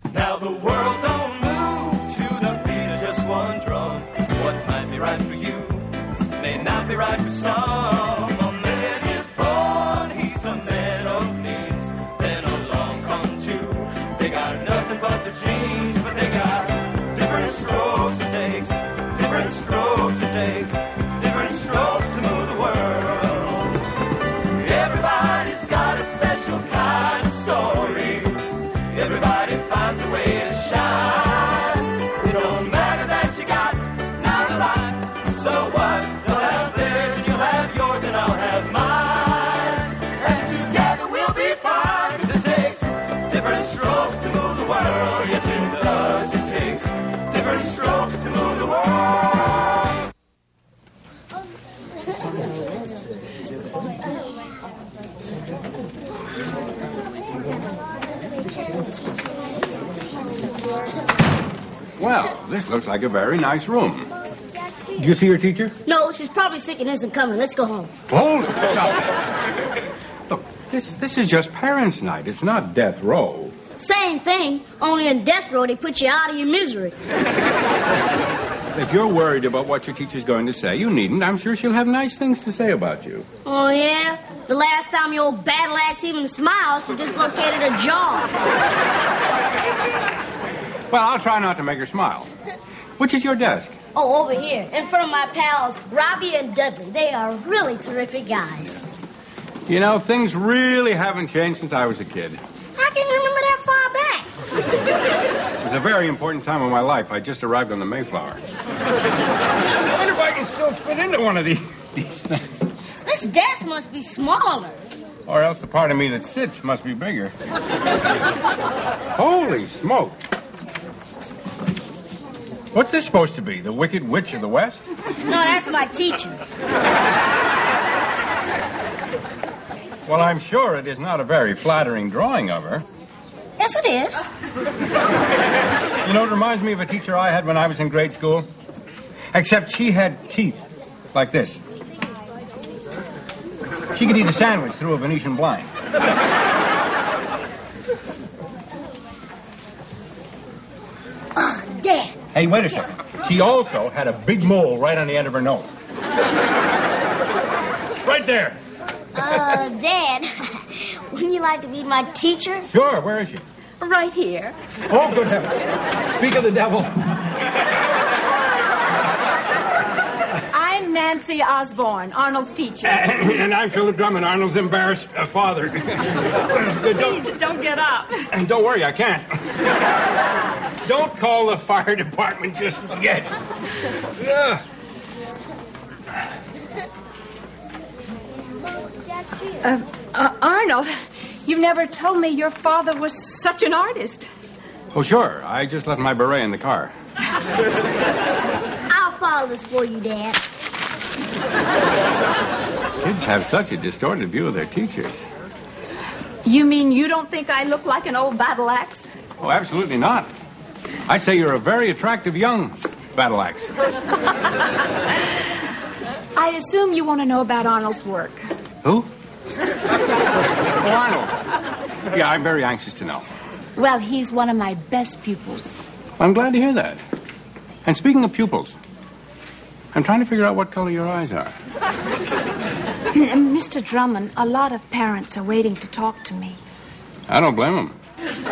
Now the world don't move to the beat of just one drum. What might be right for you may not be right for some. A man is born, he's a man of means. Then along come two. They got nothing but the genes, but they got different strokes it takes. Different strokes it takes. Different strokes to move the world. Everybody's got a special kind of story. Everybody finds a way to shine. It don't matter that you got not a lot. So what? They'll have theirs and you'll have yours and I'll have mine. And together we'll be fine. 'Cause it takes different strokes to move the world. Yes, it does. It takes different strokes to move the world. Well, this looks like a very nice room. Do you see your teacher? No, she's probably sick and isn't coming. Let's go home. Hold it. Stop. Look, this is just parents' night. It's not death row. Same thing, only in death row they put you out of your misery. If you're worried about what your teacher's going to say, you needn't. I'm sure she'll have nice things to say about you. Oh, yeah? The last time your old battle axe even smiled, she dislocated her jaw. Well, I'll try not to make her smile. Which is your desk? Oh, over here, in front of my pals, Robbie and Dudley. They are really terrific guys. You know, things really haven't changed since I was a kid. I can remember that far back. It was a very important time of my life. I just arrived on the Mayflower. I wonder if I can still fit into one of these things. This desk must be smaller. Or else the part of me that sits must be bigger. Holy smoke. What's this supposed to be? The Wicked Witch of the West? No, that's my teacher. Well, I'm sure it is not a very flattering drawing of her. Yes, it is. You know, it reminds me of a teacher I had when I was in grade school. Except she had teeth like this. She could eat a sandwich through a Venetian blind. Oh, Dad. Hey, wait a second. She also had a big mole right on the end of her nose. Right there. Dad, wouldn't you like to be my teacher? Sure, where is she? Right here. Oh, good heavens. Speak of the devil. I'm Nancy Osborne, Arnold's teacher. And I'm Philip Drummond, Arnold's embarrassed father. Please, don't get up. And don't worry, I can't. Don't call the fire department just yet. Arnold, you've never told me your father was such an artist. Oh, sure. I just left my beret in the car. I'll follow this for you, Dad. Kids have such a distorted view of their teachers. You mean you don't think I look like an old battle axe? Oh, absolutely not. I'd say you're a very attractive young battle axe. I assume you want to know about Arnold's work. Who? Oh, Arnold. Yeah, I'm very anxious to know. Well, he's one of my best pupils. I'm glad to hear that. And speaking of pupils, I'm trying to figure out what color your eyes are. Mr. Drummond, a lot of parents are waiting to talk to me. I don't blame them.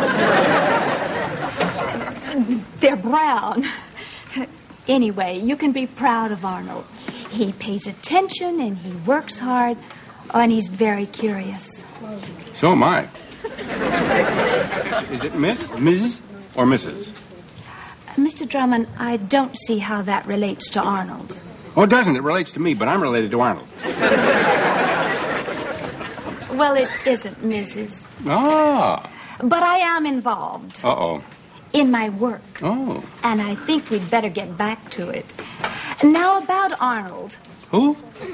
They're brown. Anyway, you can be proud of Arnold. He pays attention and he works hard. Oh, and he's very curious. So am I. Is it Miss, Mrs., or Mrs.? Mr. Drummond, I don't see how that relates to Arnold. Oh, it doesn't. It relates to me, but I'm related to Arnold. Well, it isn't Mrs. Ah. But I am involved. Uh-oh. In my work. Oh. And I think we'd better get back to it. Now about Arnold. Who?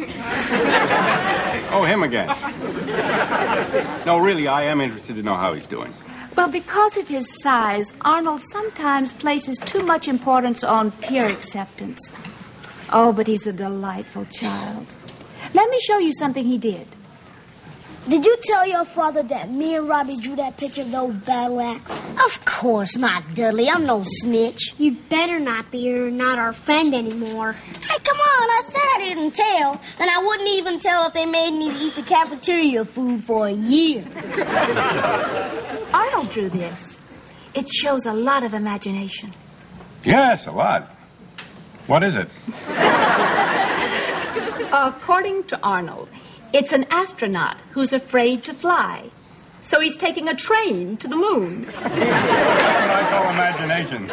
Oh, him again. No, really, I am interested to know how he's doing. Well, because of his size, Arnold sometimes places too much importance on peer acceptance. Oh, but he's a delightful child. Let me show you something he did. Did you tell your father that me and Robbie drew that picture of those battle axe? Of course not, Dudley. I'm no snitch. You'd better not be, or you're not our friend anymore. Hey, come on. I said I didn't tell. And I wouldn't even tell if they made me eat the cafeteria food for a year. Arnold drew this. It shows a lot of imagination. Yes, a lot. What is it? According to Arnold, it's an astronaut who's afraid to fly. So he's taking a train to the moon. That's what I call imagination.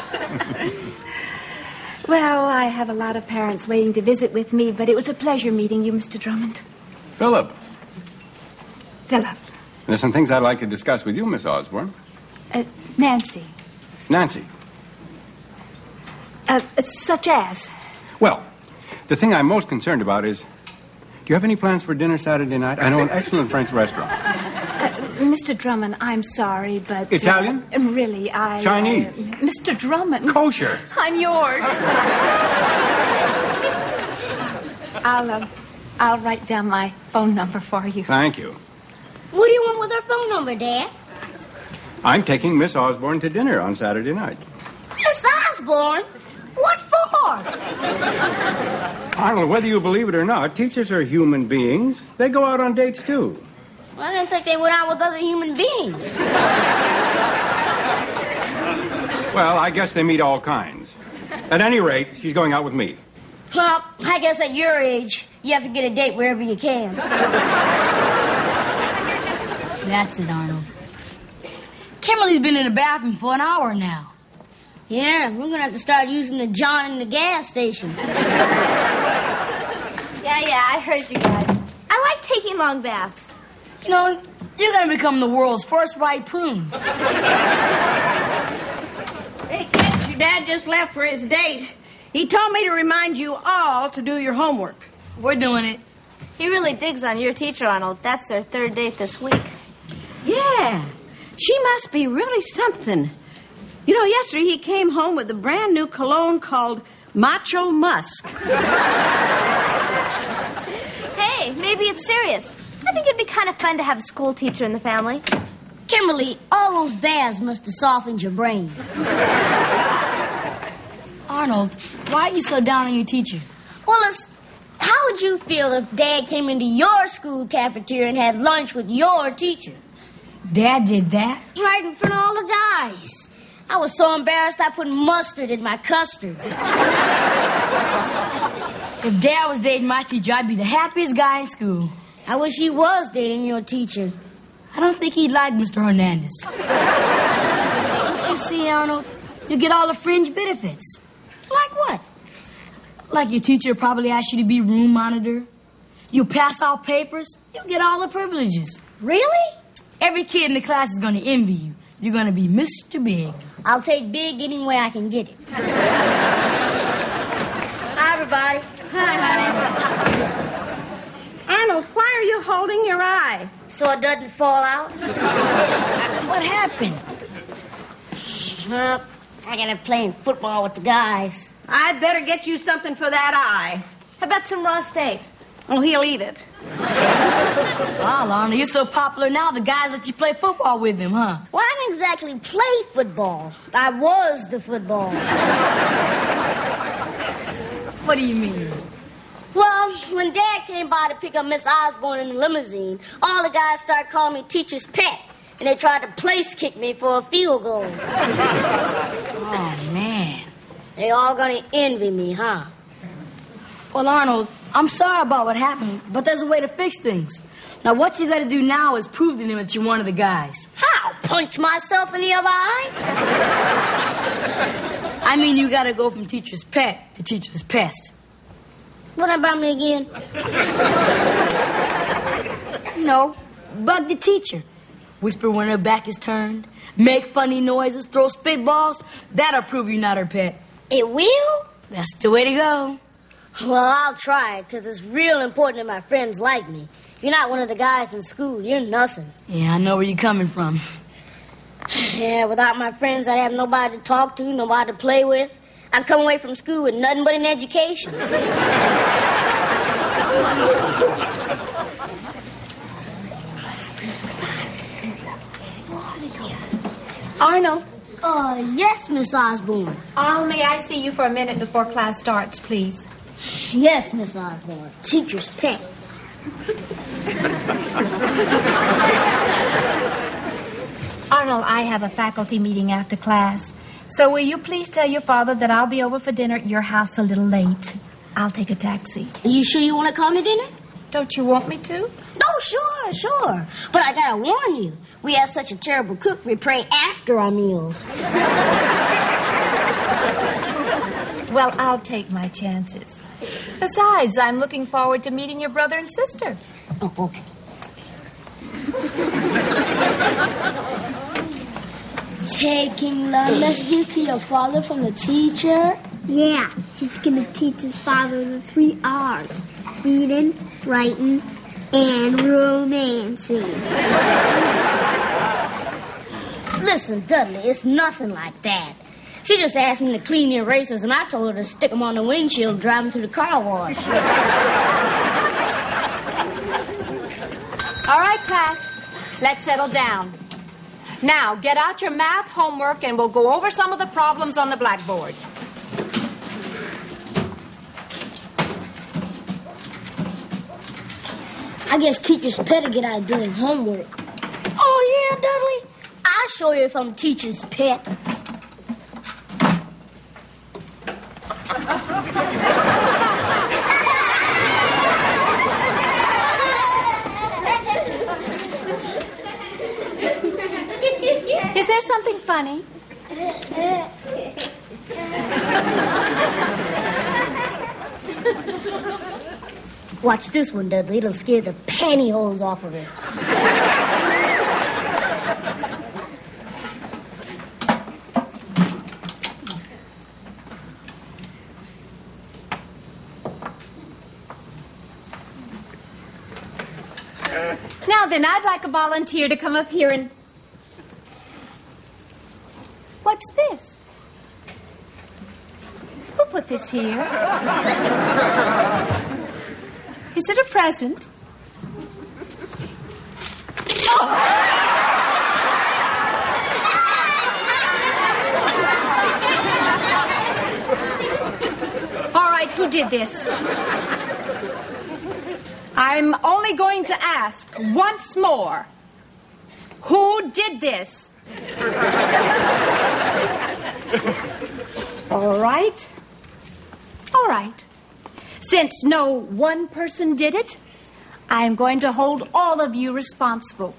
Well, I have a lot of parents waiting to visit with me, but it was a pleasure meeting you, Mr. Drummond. Philip, Philip. there's some things I'd like to discuss with you, Miss Osborne. Nancy. Nancy. Such as? Well, the thing I'm most concerned about is, do you have any plans for dinner Saturday night? I know an excellent French restaurant. Mr. Drummond, I'm sorry, but... Italian? Really, I... Chinese? Mr. Drummond... Kosher. I'm yours. I'll write down my phone number for you. Thank you. What do you want with our phone number, Dad? I'm taking Miss Osborne to dinner on Saturday night. Miss Osborne? What for? Arnold, whether you believe it or not, teachers are human beings. They go out on dates, too. Well, I didn't think they went out with other human beings. Well, I guess they meet all kinds. At any rate, she's going out with me. Well, I guess at your age, you have to get a date wherever you can. That's it, Arnold. Kimberly's been in the bathroom for an hour now. Yeah, we're going to have to start using the John in the gas station. Yeah, I heard you guys. I like taking long baths. You know, you're going to become the world's first white prune. Hey, kids, your dad just left for his date. He told me to remind you all to do your homework. We're doing it. He really digs on your teacher, Arnold. That's their third date this week. Yeah, she must be really something. You know, yesterday he came home with a brand new cologne called Macho Musk. Hey, maybe it's serious. I think it'd be kind of fun to have a school teacher in the family. Kimberly, all those baths must have softened your brain. Arnold, why are you so down on your teacher? Well, how would you feel if Dad came into your school cafeteria and had lunch with your teacher? Dad did that? Right in front of all the guys. I was so embarrassed I put mustard in my custard. If Dad was dating my teacher, I'd be the happiest guy in school. I wish he was dating your teacher. I don't think he'd like Mr. Hernandez. Don't you see, Arnold? You get all the fringe benefits. Like what? Like your teacher probably asked you to be room monitor. You pass all papers, you get all the privileges. Really? Every kid in the class is going to envy you. You're going to be Mr. Big. I'll take Big any way I can get it. Hi, everybody. Hi, honey. Arnold, why are you holding your eye? So it doesn't fall out? What happened? I got to play football with the guys. I'd better get you something for that eye. How about some raw steak? Oh, he'll eat it. Wow, Arnold, you're so popular now, the guys let you play football with him, huh? Well, I didn't exactly play football. I was the football. What do you mean? Well, when Dad came by to pick up Miss Osborne in the limousine, all the guys started calling me teacher's pet, and they tried to place kick me for a field goal. Oh, man. They all gonna envy me, huh? Well, Arnold, I'm sorry about what happened, but there's a way to fix things. Now, what you gotta do now is prove to them that you're one of the guys. How? Punch myself in the other eye? I mean, you gotta go from teacher's pet to teacher's pest. What about me again? No, bug the teacher. Whisper when her back is turned. Make funny noises, throw spitballs. That'll prove you're not her pet. It will? That's the way to go. Well, I'll try it, because it's real important that my friends like me. If you're not one of the guys in school, you're nothing. Yeah, I know where you're coming from. Yeah, without my friends, I'd have nobody to talk to, nobody to play with. I'd come away from school with nothing but an education. Arnold. Yes, Miss Osborne. Arnold, may I see you for a minute before class starts, please? Yes, Miss Osborne. Teacher's pet. Arnold, I have a faculty meeting after class. So will you please tell your father that I'll be over for dinner at your house a little late? I'll take a taxi. You sure you want to come to dinner? Don't you want me to? No, sure. But I gotta warn you. We have such a terrible cook, we pray after our meals. Well, I'll take my chances. Besides, I'm looking forward to meeting your brother and sister. Oh, okay. Taking love messages to your father from the teacher? Yeah, she's gonna teach his father the 3 R's. Reading, writing, and romancing. Listen, Dudley, it's nothing like that. She just asked me to clean the erasers, and I told her to stick them on the windshield driving to the car wash. All right, class. Let's settle down. Now, get out your math homework, and we'll go over some of the problems on the blackboard. I guess teacher's pet will get out of doing homework. Oh, yeah, Dudley? I'll show you if I'm teacher's pet. Is there something funny? Watch this one, Dudley. It'll scare the pantyhose off of her. Now then, I'd like a volunteer to come up here and... What's this? Who put this here? Is it a present? Oh! All right, who did this? I'm only going to ask once more. Who did this? All right. Since no one person did it, I'm going to hold all of you responsible.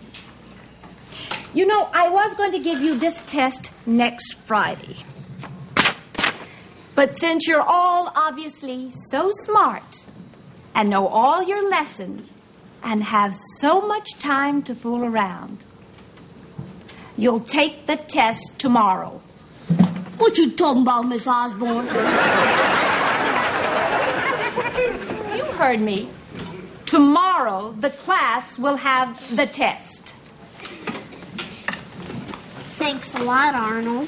You know, I was going to give you this test next Friday. But since you're all obviously so smart and know all your lessons and have so much time to fool around, you'll take the test tomorrow. What you talking about, Miss Osborne? You heard me. Tomorrow, the class will have the test. Thanks a lot, Arnold.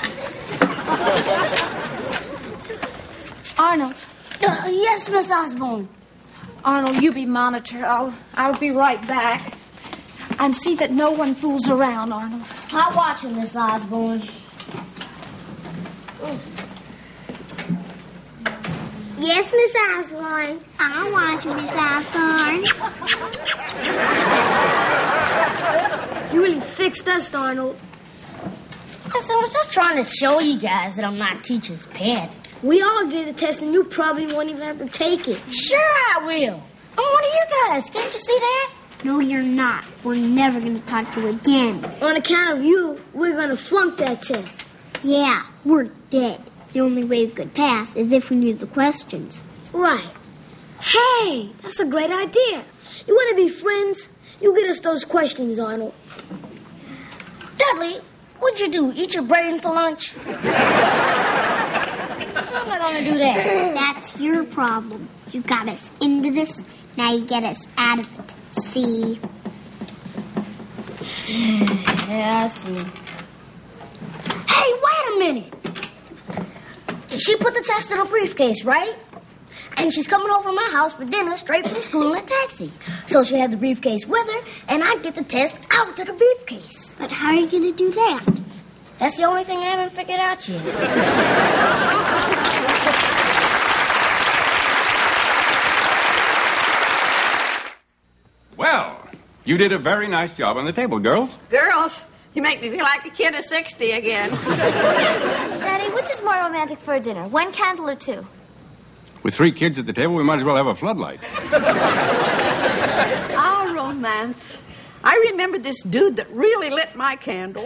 Arnold. Yes, Miss Osborne. Arnold, you be monitor. I'll be right back. And see that no one fools around, Arnold. I'll watch you, Miss Osborne. Yes, Miss Osborne. I'll watch you, Miss Osborne. You really fixed us, Arnold. Listen, I was just trying to show you guys that I'm not teacher's pet. We all get a test, and you probably won't even have to take it. Sure I will. I'm one of you guys. Can't you see that? No, you're not. We're never going to talk to you again. On account of you, we're going to flunk that test. Yeah, we're dead. The only way we could pass is if we knew the questions. Right. Hey, that's a great idea. You want to be friends? You get us those questions, Arnold. Dudley, what'd you do? Eat your brain for lunch? I'm not going to do that. That's your problem. You got us into this, now you get us out of it. See? Yeah, I see. Hey, wait a minute. She put the test in a briefcase, right? And she's coming home from my house for dinner straight from school in a taxi. So she'll have the briefcase with her, and I get the test out of the briefcase. But how are you going to do that? That's the only thing I haven't figured out yet. Well, you did a very nice job on the table, girls. Girls, you make me feel like a kid of 60 again. Daddy, which is more romantic for a dinner? 1 candle or 2? With 3 kids at the table, we might as well have a floodlight. Our romance. I remember this dude that really lit my candle.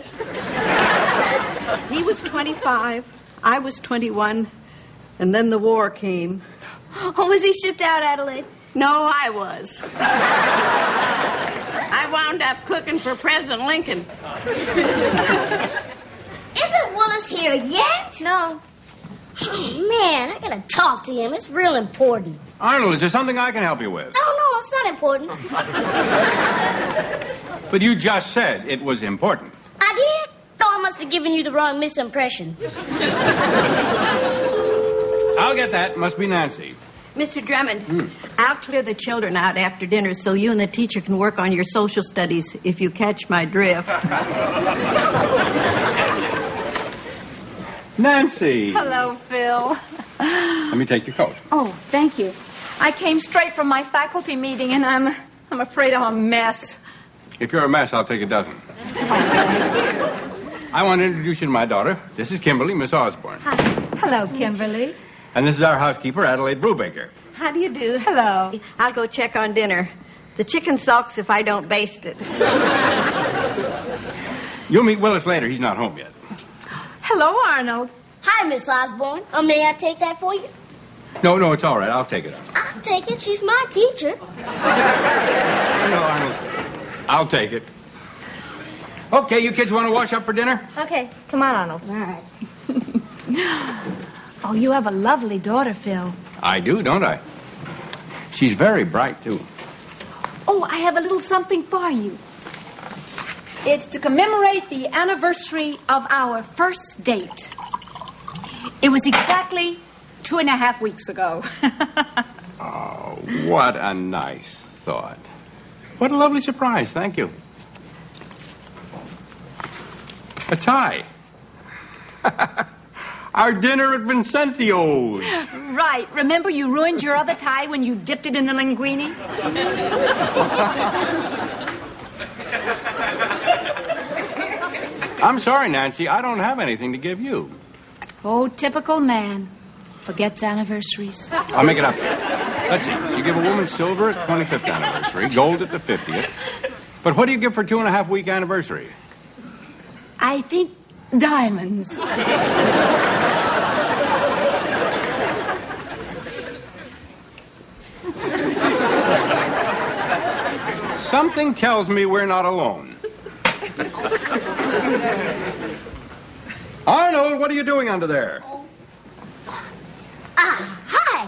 He was 25. I was 21. And then the war came. Oh, was he shipped out, Adelaide? No, I was. I wound up cooking for President Lincoln. Isn't Willis here yet? No. Man, I gotta talk to him. It's real important. Arnold, is there something I can help you with? No, it's not important. But you just said it was important. I did? No, I must have given you the wrong misimpression. I'll get that. Must be Nancy. Mr. Drummond, I'll clear the children out after dinner so you and the teacher can work on your social studies, if you catch my drift. Nancy. Hello, Phil. Let me take your coat. Oh, thank you. I came straight from my faculty meeting, and I'm afraid I'm a mess. If you're a mess, I'll take a dozen. I want to introduce you to my daughter. This is Kimberly, Miss Osborne. Hi. Hello, Kimberly. And this is our housekeeper, Adelaide Brubaker. How do you do? Hello. I'll go check on dinner. The chicken sulks if I don't baste it. You'll meet Willis later. He's not home yet. Hello, Arnold. Hi, Miss Osborne. May I take that for you? No, it's all right. I'll take it. I'll take it. She's my teacher. No, Arnold. I'll take it. Okay, you kids want to wash up for dinner? Okay, come on, Arnold. All right. Oh, you have a lovely daughter, Phil. I do, don't I? She's very bright, too. Oh, I have a little something for you. It's to commemorate the anniversary of our first date. It was exactly 2.5 weeks ago. Oh, what a nice thought. What a lovely surprise. Thank you. A tie. Our dinner at Vincentio's. Right. Remember you ruined your other tie when you dipped it in the linguine? I'm sorry, Nancy. I don't have anything to give you. Oh, typical man. Forgets anniversaries. I'll make it up. Let's see. You give a woman silver at 25th anniversary, gold at the 50th. But what do you give for 2.5 week anniversary? I think diamonds. Something tells me we're not alone. Arnold, what are you doing under there? Hi.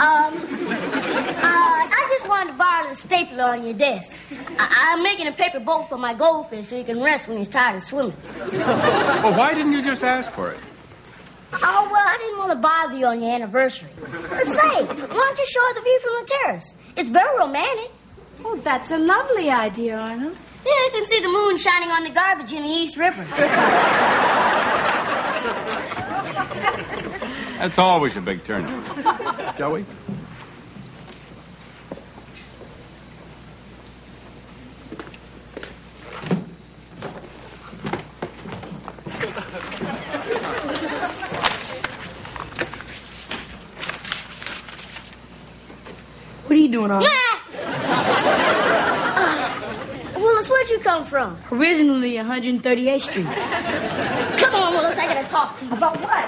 I just wanted to borrow the stapler on your desk. I'm making a paper boat for my goldfish so he can rest when he's tired of swimming. Well, why didn't you just ask for it? Oh, well, I didn't want to bother you on your anniversary. But say, why don't you show us the view from the terrace? It's very romantic. Oh, that's a lovely idea, Arnold. Yeah, you can see the moon shining on the garbage in the East River. That's always a big turn. Shall we? What are you doing, Arnold? Willis, where'd you come from? Originally 138th Street. Come on, Willis, I gotta talk to you. About what?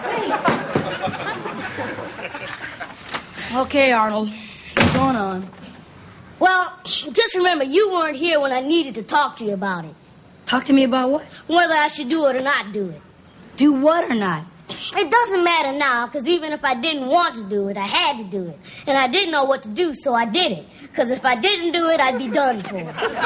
Okay, Arnold. What's going on? Well, just remember, you weren't here when I needed to talk to you about it. Talk to me about what? Whether I should do it or not do it. Do what or not? It doesn't matter now, because even if I didn't want to do it, I had to do it. And I didn't know what to do, so I did it. Because if I didn't do it, I'd be done for.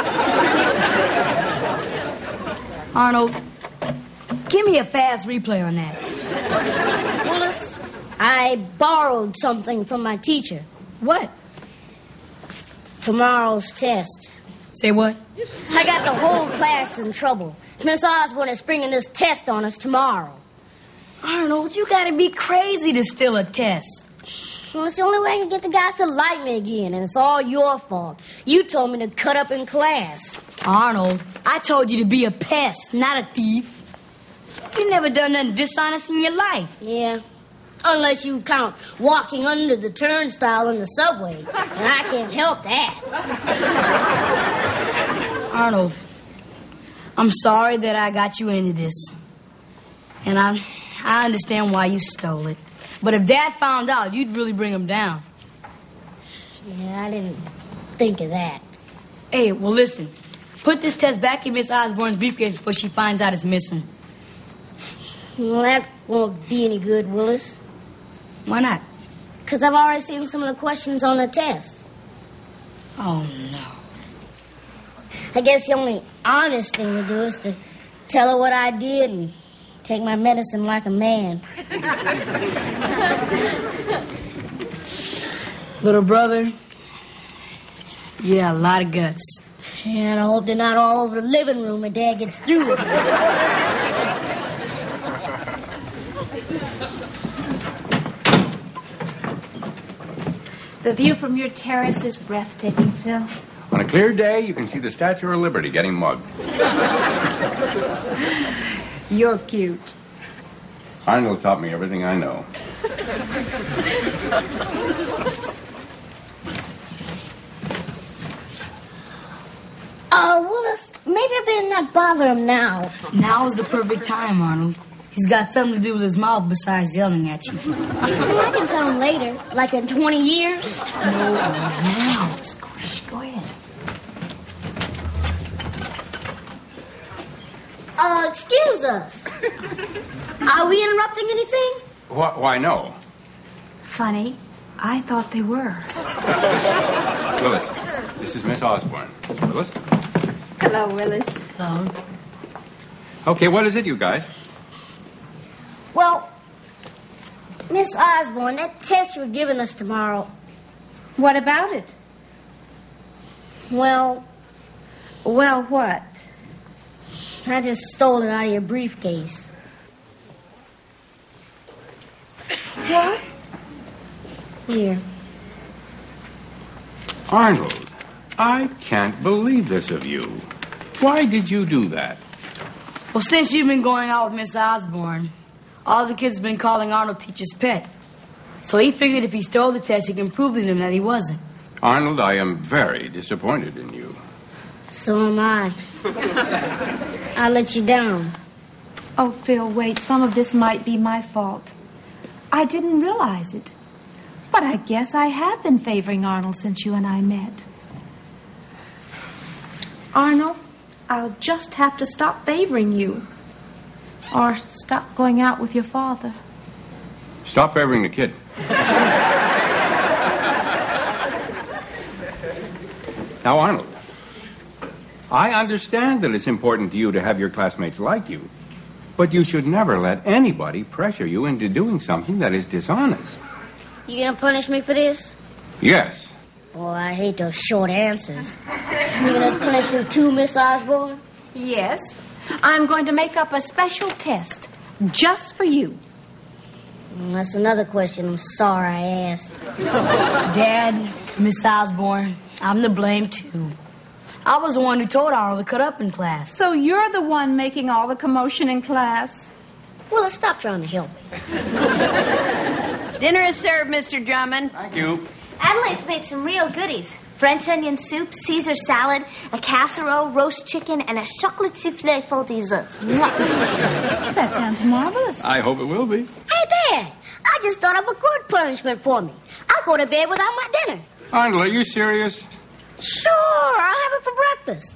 Arnold, give me a fast replay on that. Willis, I borrowed something from my teacher. What? Tomorrow's test. Say what? I got the whole class in trouble. Miss Osborne is bringing this test on us tomorrow. Arnold, you gotta be crazy to steal a test. Well, it's the only way I can get the guys to like me again, and it's all your fault. You told me to cut up in class. Arnold, I told you to be a pest, not a thief. You never done nothing dishonest in your life. Yeah. Unless you count walking under the turnstile in the subway. And I can't help that. Arnold, I'm sorry that I got you into this. And I understand why you stole it. But if Dad found out, you'd really bring him down. Yeah, I didn't think of that. Hey, well, listen. Put this test back in Miss Osborne's briefcase before she finds out it's missing. Well, that won't be any good, Willis. Why not? Because I've already seen some of the questions on the test. Oh, no. I guess the only honest thing to do is to tell her what I did and take my medicine like a man. Little brother, you got a lot of guts. Yeah, and I hope they're not all over the living room when Dad gets through with it. The view from your terrace is breathtaking, Phil. On a clear day, you can see the Statue of Liberty getting mugged. You're cute. Arnold taught me everything I know. Willis, maybe I better not bother him now. Now is the perfect time, Arnold. He's got something to do with his mouth besides yelling at you. Well, I can tell him later, like in 20 years. No, now. Squish, go ahead. Excuse us. Are we interrupting anything? Why, no. Funny. I thought they were. Willis, this is Miss Osborne. Willis? Hello, Willis. Hello. Okay, what is it, you guys? Well, Miss Osborne, that test you're giving us tomorrow. What about it? Well, what? I just stole it out of your briefcase. What? Here. Arnold, I can't believe this of you. Why did you do that? Well, since you've been going out with Miss Osborne, all the kids have been calling Arnold teacher's pet. So he figured if he stole the test, he can prove to them that he wasn't. Arnold, I am very disappointed in you. So am I. I let you down. Oh, Phil, wait. Some of this might be my fault. I didn't realize it. But I guess I have been favoring Arnold since you and I met. Arnold, I'll just have to stop favoring you. Or stop going out with your father. Stop favoring the kid. Now, Arnold, I understand that it's important to you to have your classmates like you, but you should never let anybody pressure you into doing something that is dishonest. You gonna punish me for this? Yes. Oh, I hate those short answers. You gonna punish me too, Miss Osborne? Yes. I'm going to make up a special test just for you. That's another question I'm sorry I asked. Dad, Miss Osborne, I'm to blame, too. I was the one who told Arnold to cut up in class. So you're the one making all the commotion in class? Well, stop trying to help me. Dinner is served, Mr. Drummond. Thank you. Adelaide's made some real goodies. French onion soup, Caesar salad, a casserole, roast chicken, and a chocolate soufflé for dessert. That sounds marvelous. I hope it will be. Hey, Dad, I just thought of a good punishment for me. I'll go to bed without my dinner. Arnold, are you serious? Sure, I'll have it for breakfast.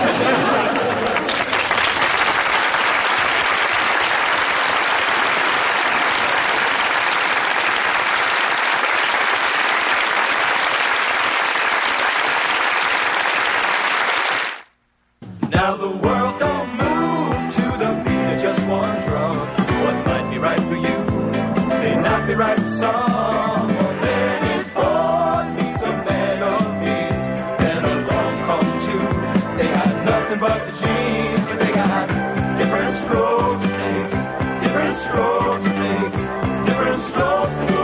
Now the world don't move to the beat of just one drum. What might be right for you may not be right for some. A man is born supposed to do?